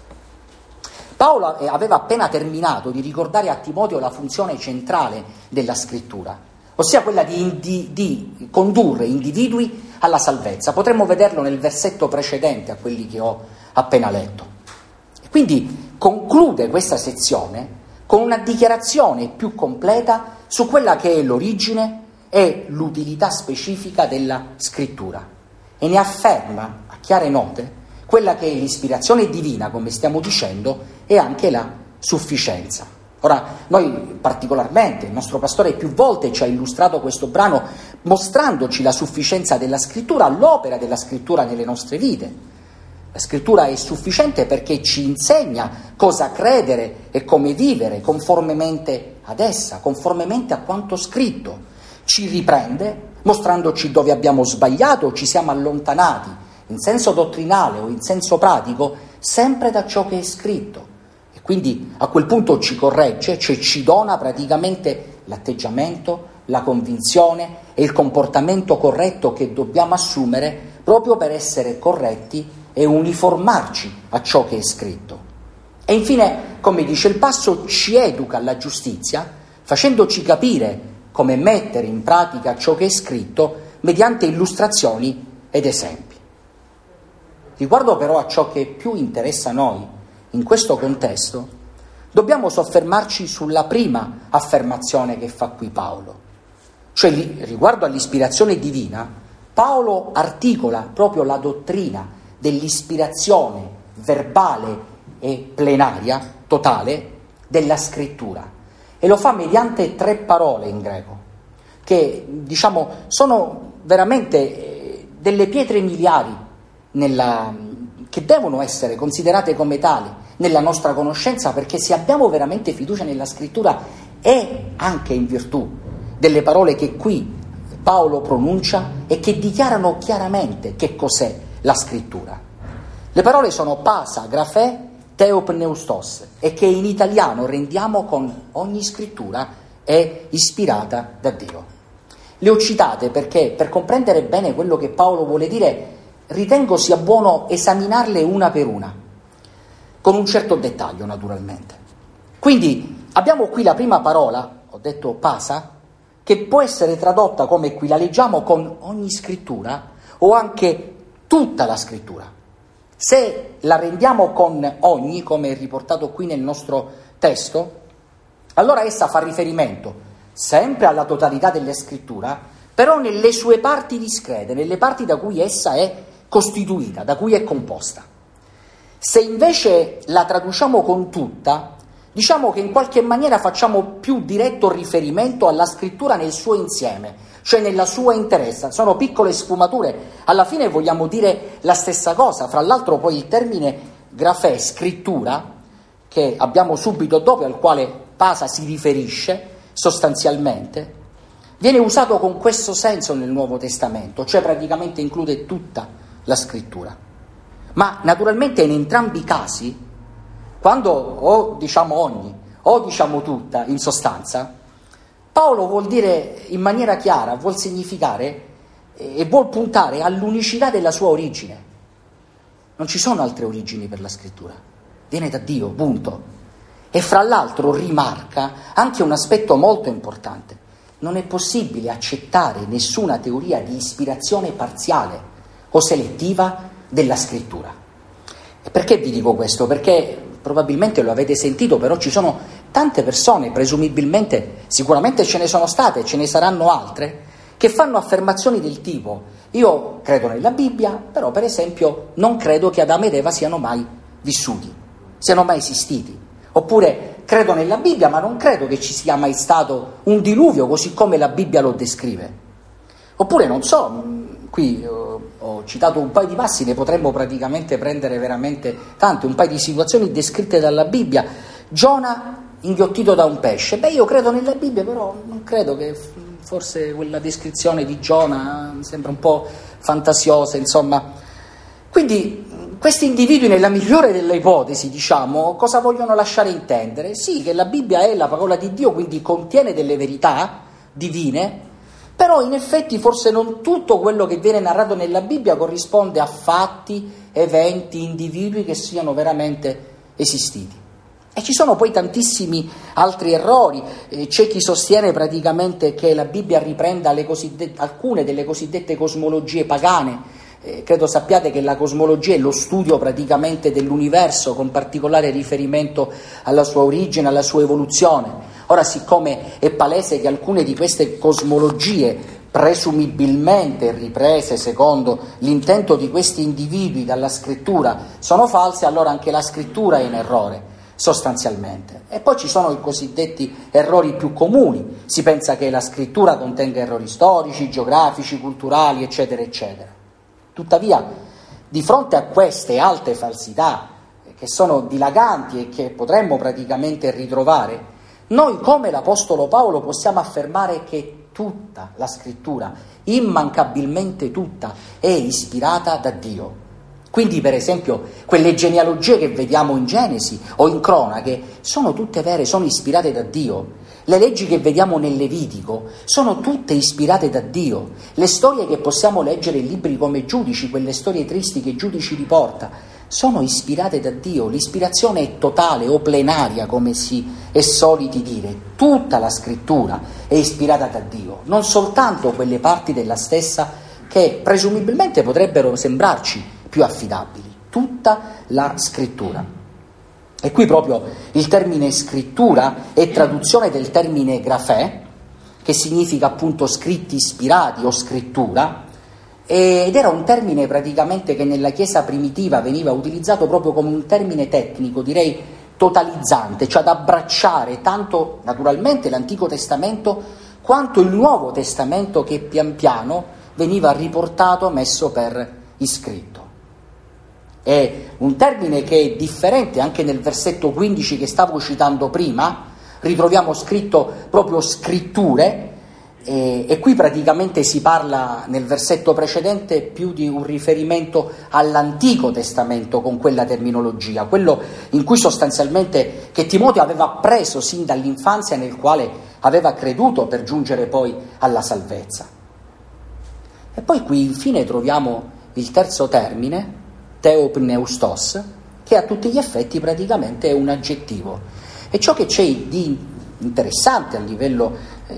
Paolo aveva appena terminato di ricordare a Timoteo la funzione centrale della Scrittura, ossia quella di condurre individui alla salvezza. Potremmo vederlo nel versetto precedente a quelli che ho appena letto. E quindi conclude questa sezione con una dichiarazione più completa su quella che è l'origine e l'utilità specifica della Scrittura e ne afferma a chiare note quella che è l'ispirazione divina, come stiamo dicendo, e anche la sufficienza. Ora, noi particolarmente, il nostro pastore più volte ci ha illustrato questo brano mostrandoci la sufficienza della Scrittura, l'opera della Scrittura nelle nostre vite. La Scrittura è sufficiente perché ci insegna cosa credere e come vivere conformemente ad essa, conformemente a quanto scritto. Ci riprende mostrandoci dove abbiamo sbagliato o ci siamo allontanati, in senso dottrinale o in senso pratico, sempre da ciò che è scritto. E quindi a quel punto ci corregge, cioè ci dona praticamente l'atteggiamento, la convinzione e il comportamento corretto che dobbiamo assumere proprio per essere corretti e uniformarci a ciò che è scritto. E infine, come dice il passo, ci educa alla giustizia, facendoci capire come mettere in pratica ciò che è scritto mediante illustrazioni ed esempi. Riguardo però a ciò che più interessa a noi in questo contesto, dobbiamo soffermarci sulla prima affermazione che fa qui Paolo. Cioè, riguardo all'ispirazione divina, Paolo articola proprio la dottrina dell'ispirazione verbale e plenaria, totale, della Scrittura. E lo fa mediante 3 parole in greco, che sono veramente delle pietre miliari che devono essere considerate come tali nella nostra conoscenza, perché se abbiamo veramente fiducia nella Scrittura è anche in virtù delle parole che qui Paolo pronuncia e che dichiarano chiaramente che cos'è la Scrittura. Le parole sono pasa, grafè, theopneustos, e che in italiano rendiamo con ogni scrittura è ispirata da Dio. Le ho citate perché per comprendere bene quello che Paolo vuole dire ritengo sia buono esaminarle una per una, con un certo dettaglio naturalmente. Quindi abbiamo qui la prima parola, ho detto pasa, che può essere tradotta come qui la leggiamo con ogni scrittura o anche tutta la Scrittura. Se la rendiamo con ogni, come è riportato qui nel nostro testo, allora essa fa riferimento sempre alla totalità della Scrittura, però nelle sue parti discrete, nelle parti da cui essa è costituita, da cui è composta. Se invece la traduciamo con tutta, diciamo che in qualche maniera facciamo più diretto riferimento alla Scrittura nel suo insieme, cioè nella sua interezza. Sono piccole sfumature, alla fine vogliamo dire la stessa cosa. Fra l'altro poi il termine grafè, scrittura, che abbiamo subito dopo, al quale pasa si riferisce sostanzialmente, viene usato con questo senso nel Nuovo Testamento, cioè praticamente include tutta la Scrittura. Ma naturalmente in entrambi i casi, quando o diciamo ogni o diciamo tutta, in sostanza, Paolo vuol dire in maniera chiara, vuol significare e vuol puntare all'unicità della sua origine. Non ci sono altre origini per la Scrittura, viene da Dio, punto. E fra l'altro rimarca anche un aspetto molto importante: non è possibile accettare nessuna teoria di ispirazione parziale o selettiva della Scrittura. E perché vi dico questo? Perché probabilmente lo avete sentito, però ci sono tante persone, presumibilmente, sicuramente ce ne sono state, ce ne saranno altre, che fanno affermazioni del tipo: io credo nella Bibbia, però per esempio non credo che Adamo ed Eva siano mai vissuti, siano mai esistiti. Oppure credo nella Bibbia, ma non credo che ci sia mai stato un diluvio così come la Bibbia lo descrive. Oppure, non so, qui ho citato un paio di passi, ne potremmo praticamente prendere veramente tante, un paio di situazioni descritte dalla Bibbia. Giona inghiottito da un pesce. Io credo nella Bibbia, però non credo che forse quella descrizione di Giona sembra un po' fantasiosa, insomma. Quindi questi individui, nella migliore delle ipotesi, diciamo, cosa vogliono lasciare intendere? Sì, che la Bibbia è la parola di Dio, quindi contiene delle verità divine, però in effetti forse non tutto quello che viene narrato nella Bibbia corrisponde a fatti, eventi, individui che siano veramente esistiti. E ci sono poi tantissimi altri errori. C'è chi sostiene praticamente che la Bibbia riprenda alcune delle cosiddette cosmologie pagane. Credo sappiate che la cosmologia è lo studio praticamente dell'universo, con particolare riferimento alla sua origine, alla sua evoluzione. Ora, siccome è palese che alcune di queste cosmologie, presumibilmente riprese secondo l'intento di questi individui dalla scrittura, sono false, allora anche la scrittura è in errore, sostanzialmente. E poi ci sono i cosiddetti errori più comuni. Si pensa che la scrittura contenga errori storici, geografici, culturali, eccetera, eccetera. Tuttavia, di fronte a queste alte falsità, che sono dilaganti e che potremmo praticamente ritrovare, noi come l'Apostolo Paolo possiamo affermare che tutta la scrittura, immancabilmente tutta, è ispirata da Dio. Quindi, per esempio, quelle genealogie che vediamo in Genesi o in Cronache sono tutte vere, sono ispirate da Dio. Le leggi che vediamo nel Levitico sono tutte ispirate da Dio. Le storie che possiamo leggere in libri come Giudici, quelle storie tristi che Giudici riporta, sono ispirate da Dio. L'ispirazione è totale o plenaria, come si è soliti dire. Tutta la scrittura è ispirata da Dio, non soltanto quelle parti della stessa che presumibilmente potrebbero sembrarci più affidabili. Tutta la scrittura. E qui proprio il termine scrittura è traduzione del termine grafè, che significa appunto scritti ispirati o scrittura, ed era un termine praticamente che nella Chiesa primitiva veniva utilizzato proprio come un termine tecnico, direi totalizzante, cioè ad abbracciare tanto naturalmente l'Antico Testamento quanto il Nuovo Testamento, che pian piano veniva riportato, messo per iscritto. È un termine che è differente anche nel versetto 15 che stavo citando prima. Ritroviamo scritto proprio scritture, e qui praticamente si parla nel versetto precedente più di un riferimento all'Antico Testamento con quella terminologia, quello in cui sostanzialmente che Timoteo aveva appreso sin dall'infanzia, nel quale aveva creduto per giungere poi alla salvezza. E poi qui infine troviamo il terzo termine, theopneustos, che a tutti gli effetti praticamente è un aggettivo. E ciò che c'è di interessante a livello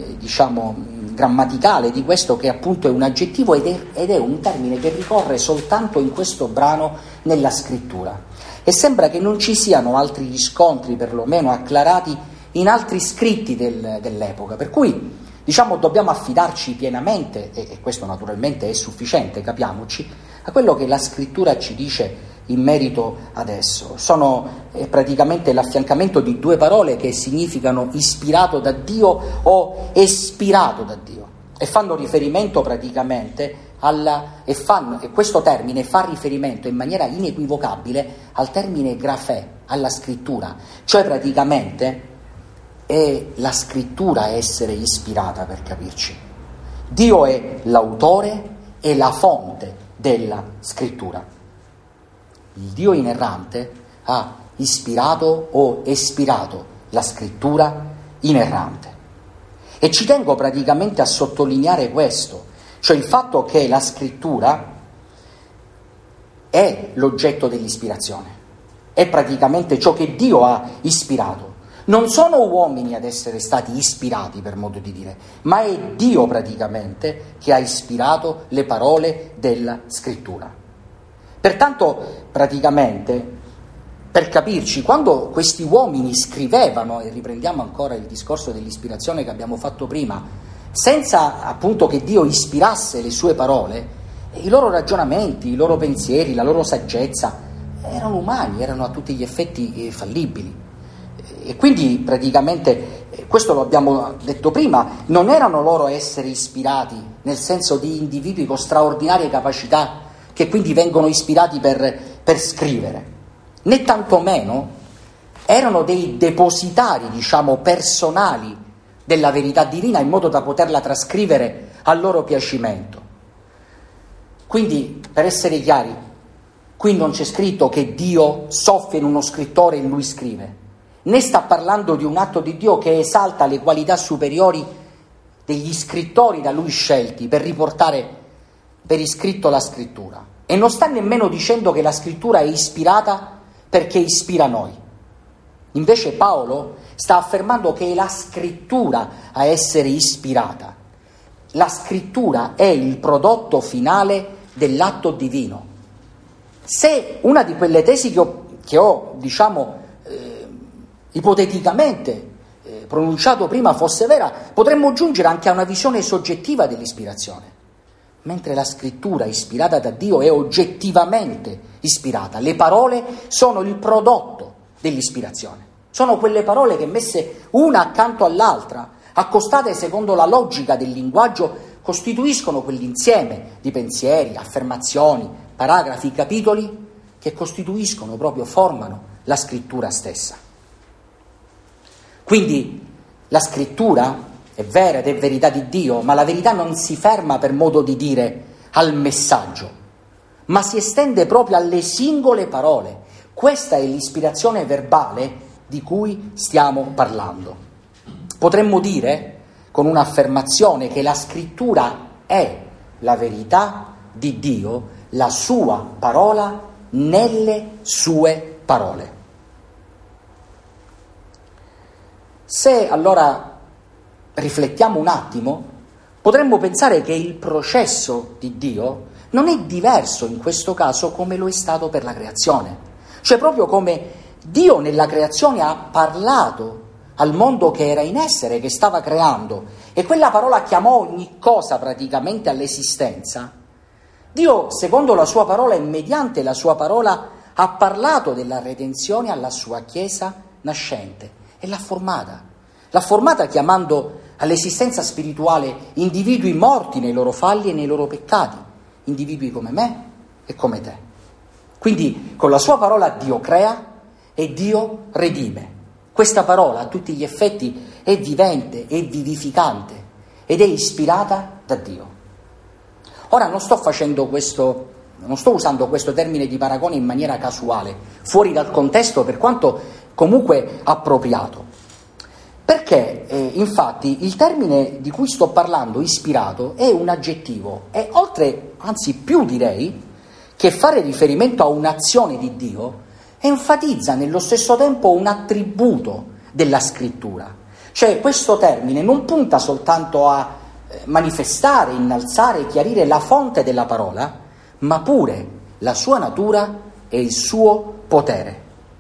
grammaticale di questo, che appunto è un aggettivo ed è un termine che ricorre soltanto in questo brano nella scrittura, e sembra che non ci siano altri riscontri, perlomeno acclarati, in altri scritti dell'epoca, per cui dobbiamo affidarci pienamente, e questo naturalmente è sufficiente, capiamoci, a quello che la scrittura ci dice in merito ad esso. Sono praticamente l'affiancamento di due parole che significano ispirato da Dio o espirato da Dio, e fanno riferimento praticamente e questo termine fa riferimento in maniera inequivocabile al termine grafè, alla scrittura, cioè praticamente è la scrittura a essere ispirata, per capirci. Dio è l'autore e la fonte della scrittura. Il Dio inerrante ha ispirato o espirato la scrittura inerrante. E ci tengo praticamente a sottolineare questo, cioè il fatto che la scrittura è l'oggetto dell'ispirazione, è praticamente ciò che Dio ha ispirato. Non sono uomini ad essere stati ispirati, per modo di dire, ma è Dio praticamente che ha ispirato le parole della scrittura. Pertanto, praticamente, per capirci, quando questi uomini scrivevano, e riprendiamo ancora il discorso dell'ispirazione che abbiamo fatto prima, senza appunto che Dio ispirasse le sue parole, i loro ragionamenti, i loro pensieri, la loro saggezza erano umani, erano a tutti gli effetti fallibili. E quindi praticamente, questo lo abbiamo detto prima, non erano loro esseri ispirati, nel senso di individui con straordinarie capacità, che quindi vengono ispirati per scrivere, né tantomeno erano dei depositari, diciamo, personali della verità divina in modo da poterla trascrivere al loro piacimento. Quindi, per essere chiari, qui non c'è scritto che Dio soffia in uno scrittore e lui scrive, né sta parlando di un atto di Dio che esalta le qualità superiori degli scrittori da lui scelti per riportare per iscritto la scrittura. E non sta nemmeno dicendo che la scrittura è ispirata perché ispira noi. Invece Paolo sta affermando che è la scrittura a essere ispirata. La scrittura è il prodotto finale dell'atto divino. Se una di quelle tesi che ho diciamo, ipoteticamente pronunciato prima fosse vera, potremmo giungere anche a una visione soggettiva dell'ispirazione, mentre la scrittura ispirata da Dio è oggettivamente ispirata. Le parole sono il prodotto dell'ispirazione. Sono quelle parole che messe una accanto all'altra, accostate secondo la logica del linguaggio, costituiscono quell'insieme di pensieri, affermazioni, paragrafi, capitoli che costituiscono, proprio formano la scrittura stessa. Quindi la scrittura è vera ed è verità di Dio, ma la verità non si ferma, per modo di dire, al messaggio, ma si estende proprio alle singole parole. Questa è l'ispirazione verbale di cui stiamo parlando. Potremmo dire, con un'affermazione, che la scrittura è la verità di Dio, la sua parola nelle sue parole. Se allora riflettiamo un attimo, potremmo pensare che il processo di Dio non è diverso in questo caso come lo è stato per la creazione. Cioè proprio come Dio nella creazione ha parlato al mondo che era in essere, che stava creando, e quella parola chiamò ogni cosa praticamente all'esistenza. Dio, secondo la sua parola e mediante la sua parola, ha parlato della redenzione alla sua Chiesa nascente e l'ha formata chiamando all'esistenza spirituale individui morti nei loro falli e nei loro peccati, individui come me e come te. Quindi con la sua parola Dio crea e Dio redime. Questa parola a tutti gli effetti è vivente, è vivificante ed è ispirata da Dio. Ora non sto usando questo termine di paragone in maniera casuale, fuori dal contesto, per quanto comunque appropriato. Perché infatti il termine di cui sto parlando, ispirato, è un aggettivo e anzi più direi, che fare riferimento a un'azione di Dio enfatizza nello stesso tempo un attributo della scrittura. Cioè questo termine non punta soltanto a manifestare, innalzare, chiarire la fonte della parola, ma pure la sua natura e il suo potere.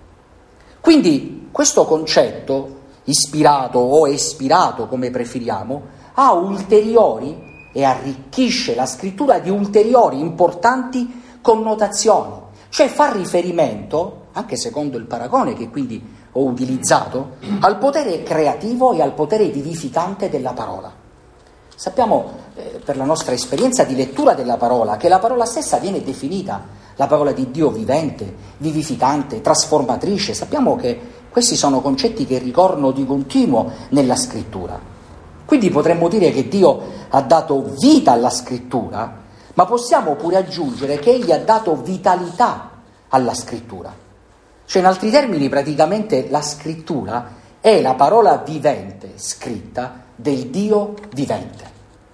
Quindi questo concetto, ispirato o espirato come preferiamo, ha ulteriori e arricchisce la scrittura di ulteriori importanti connotazioni, cioè fa riferimento, anche secondo il paragone che quindi ho utilizzato, al potere creativo e al potere vivificante della parola. Sappiamo per la nostra esperienza di lettura della parola che la parola stessa viene definita, la parola di Dio, vivente, vivificante, trasformatrice. Sappiamo che questi sono concetti che ricorrono di continuo nella scrittura. Quindi potremmo dire che Dio ha dato vita alla scrittura, ma possiamo pure aggiungere che Egli ha dato vitalità alla scrittura. Cioè, in altri termini, praticamente la scrittura è la parola vivente scritta del Dio vivente.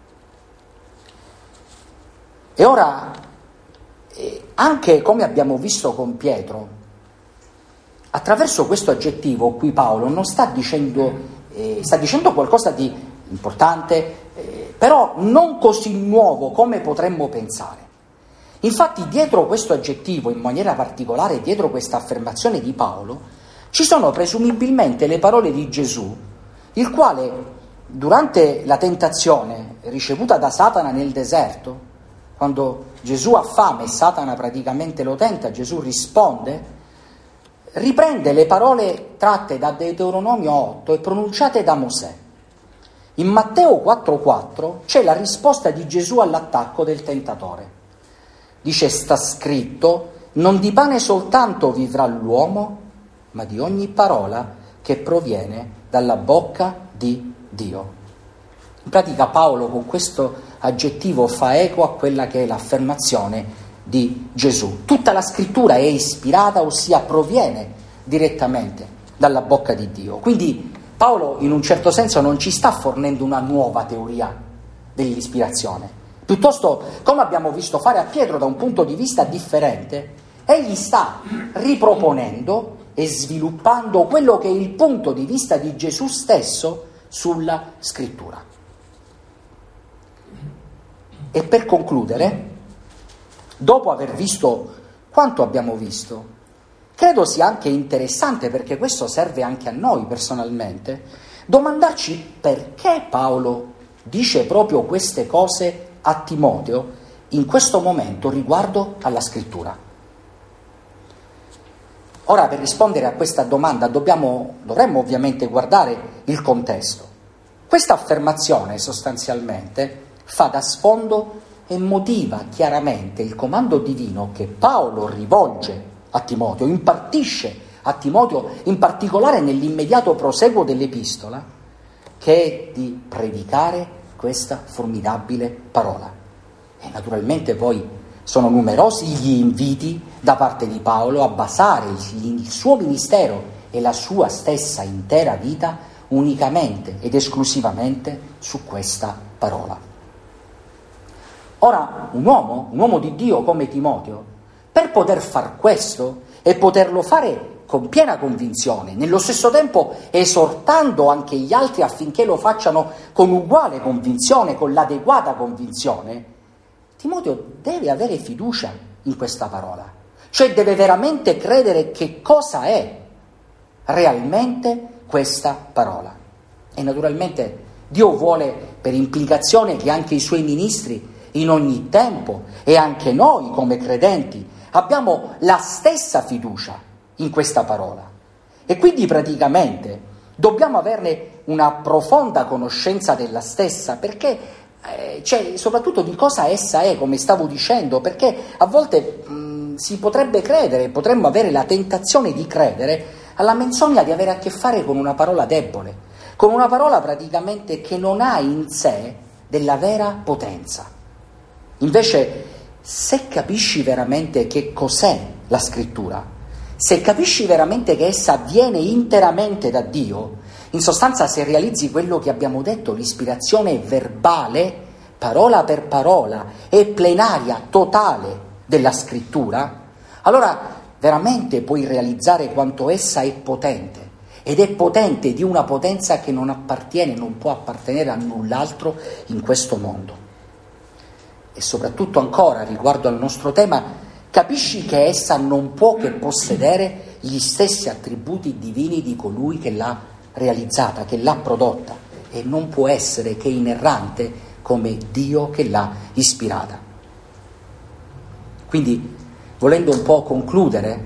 E ora, anche come abbiamo visto con Pietro, attraverso questo aggettivo qui Paolo non sta dicendo qualcosa di importante, però non così nuovo come potremmo pensare. Infatti dietro questo aggettivo, in maniera particolare dietro questa affermazione di Paolo, ci sono presumibilmente le parole di Gesù, il quale durante la tentazione ricevuta da Satana nel deserto, quando Gesù ha fame e Satana praticamente lo tenta, Gesù risponde, riprende le parole tratte da Deuteronomio 8 e pronunciate da Mosè. In Matteo 4,4 c'è la risposta di Gesù all'attacco del tentatore. Dice: sta scritto, non di pane soltanto vivrà l'uomo, ma di ogni parola che proviene dalla bocca di Dio. In pratica Paolo con questo aggettivo fa eco a quella che è l'affermazione di Gesù. Tutta la scrittura è ispirata, ossia proviene direttamente dalla bocca di Dio. Quindi Paolo in un certo senso non ci sta fornendo una nuova teoria dell'ispirazione. Piuttosto, come abbiamo visto fare a Pietro da un punto di vista differente, egli sta riproponendo e sviluppando quello che è il punto di vista di Gesù stesso sulla scrittura. E per concludere, dopo aver visto quanto abbiamo visto, credo sia anche interessante, perché questo serve anche a noi personalmente, domandarci perché Paolo dice proprio queste cose a Timoteo in questo momento riguardo alla scrittura. Ora, per rispondere a questa domanda dovremmo ovviamente guardare il contesto. Questa affermazione sostanzialmente fa da sfondo e motiva chiaramente il comando divino che Paolo rivolge a Timoteo, impartisce a Timoteo, in particolare nell'immediato proseguo dell'epistola, che è di predicare questa formidabile parola. E naturalmente poi sono numerosi gli inviti da parte di Paolo a basare il suo ministero e la sua stessa intera vita unicamente ed esclusivamente su questa parola. Ora, un uomo di Dio come Timoteo, per poter far questo e poterlo fare con piena convinzione, nello stesso tempo esortando anche gli altri affinché lo facciano con uguale convinzione, con l'adeguata convinzione, Timoteo deve avere fiducia in questa parola, cioè deve veramente credere che cosa è realmente questa parola. E naturalmente Dio vuole, per implicazione, che anche i suoi ministri in ogni tempo e anche noi come credenti abbiamo la stessa fiducia in questa parola. E quindi praticamente dobbiamo averne una profonda conoscenza della stessa, perché soprattutto di cosa essa è, come stavo dicendo, perché a volte si potrebbe credere, potremmo avere la tentazione di credere alla menzogna di avere a che fare con una parola debole, con una parola praticamente che non ha in sé della vera potenza. Invece, se capisci veramente che cos'è la scrittura, se capisci veramente che essa viene interamente da Dio, in sostanza se realizzi quello che abbiamo detto, l'ispirazione verbale, parola per parola e plenaria, totale della scrittura, allora veramente puoi realizzare quanto essa è potente, ed è potente di una potenza che non appartiene, non può appartenere a null'altro in questo mondo. E soprattutto ancora riguardo al nostro tema, capisci che essa non può che possedere gli stessi attributi divini di colui che l'ha realizzata, che l'ha prodotta, e non può essere che inerrante come Dio che l'ha ispirata. Quindi, volendo un po' concludere,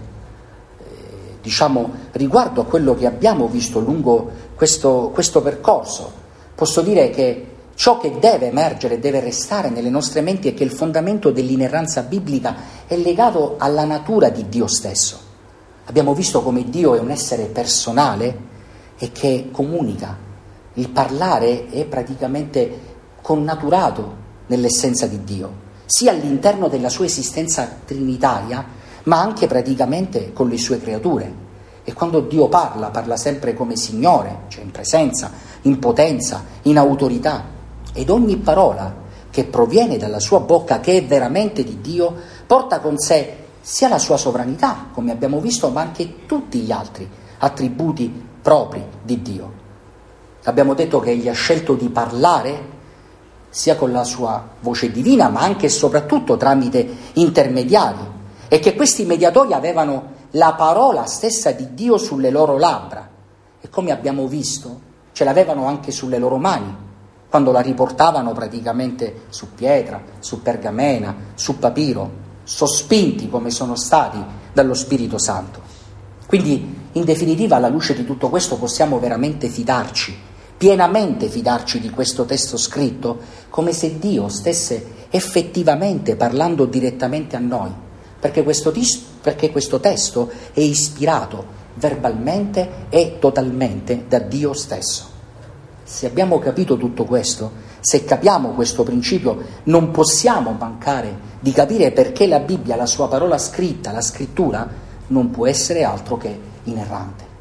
riguardo a quello che abbiamo visto lungo questo percorso, posso dire che ciò che deve emergere, deve restare nelle nostre menti è che il fondamento dell'inerranza biblica è legato alla natura di Dio stesso. Abbiamo visto come Dio è un essere personale e che comunica. Il parlare è praticamente connaturato nell'essenza di Dio, sia all'interno della sua esistenza trinitaria, ma anche praticamente con le sue creature. E quando Dio parla sempre come Signore, cioè in presenza, in potenza, in autorità. Ed ogni parola che proviene dalla sua bocca, che è veramente di Dio, porta con sé sia la sua sovranità, come abbiamo visto, ma anche tutti gli altri attributi propri di Dio. Abbiamo detto che egli ha scelto di parlare sia con la sua voce divina, ma anche e soprattutto tramite intermediari, e che questi mediatori avevano la parola stessa di Dio sulle loro labbra. E come abbiamo visto, ce l'avevano anche sulle loro mani, quando la riportavano praticamente su pietra, su pergamena, su papiro, sospinti come sono stati dallo Spirito Santo. Quindi, in definitiva, alla luce di tutto questo possiamo veramente fidarci, pienamente fidarci di questo testo scritto, come se Dio stesse effettivamente parlando direttamente a noi, perché questo testo è ispirato verbalmente e totalmente da Dio stesso. Se abbiamo capito tutto questo, se capiamo questo principio, non possiamo mancare di capire perché la Bibbia, la sua parola scritta, la scrittura, non può essere altro che inerrante.